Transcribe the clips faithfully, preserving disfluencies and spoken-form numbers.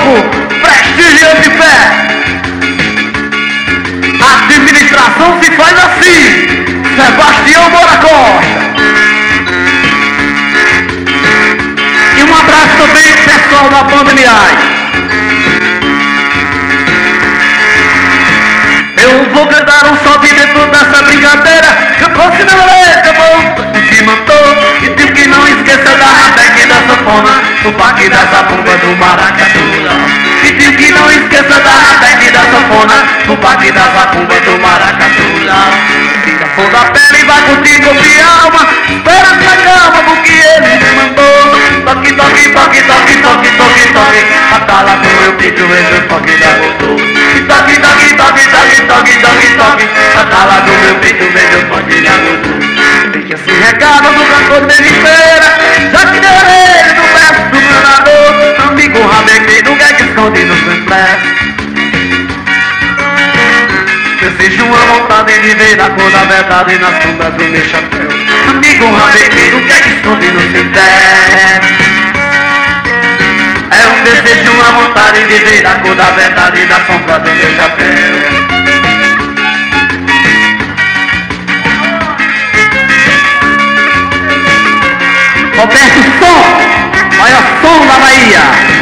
povo, prestígio de pé. A administração se faz assim. Sebastião Moura Costa. E um abraço também ao pessoal da banda Miais. Eu vou cantar um só de dentro dessa brincadeira. Que eu trouxe na letra, bom, te matou. E digo que não esqueça da rabeque da sanfona, do baque dessa bomba do maracatu. E digo que não esqueça da rabeque da sanfona, do baque dessa bomba do maracatu. Fica for da pele e vai contigo de alma, espera na calma do que ele me mandou. Toque, toque, toque, toque, toque, toque, toque, a tala do meu peito, vejo o toque da motor. Toque, toque, toque, toque, toque, toque, toque, a tala do meu peito, vejo o toque da motor. Deixa esse recado do cantor de espera, já que deu orelha do verso do planador. Amigo rabequeiro, que é que esconde no semblé. Desejo uma vontade de ver a cor da verdade nas sombras do meu chapéu. Amigo rabequeiro, que é que esconde no semblé. É um desejo, uma vontade de ver a cor da verdade na sombra do meu chapéu. Roberto Som, maior som da Bahia.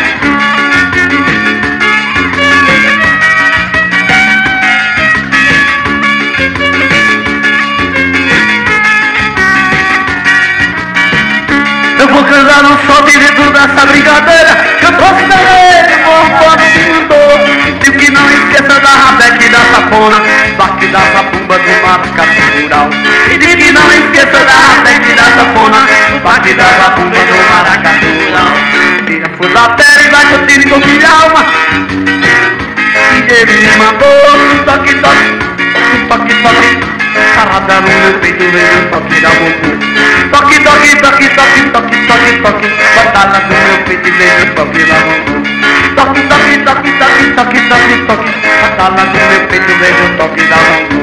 Eu vou cantar um só de dentro dessa brincadeira. Que eu trouxe da rede, o povo me mandou. Digo que não esqueça da rabeque da safona, baque da sapumba do maracatu rural. E digo que não esqueça da rabeque da safona, baque da sapumba do maracatu rural. Tira for da pele e vai curtir com minha alma. E ele me mandou. Toque, toque, toque, toque, sarrada no meu peito, veio o toque da boca. Toque, toque, toque, toque, toque, toque, toque, batalha do meu peito e vejo o toque da mão. Toque, toque, toque, toque, toque, toque, toque, batalha do meu peito e vejo o toque da mão.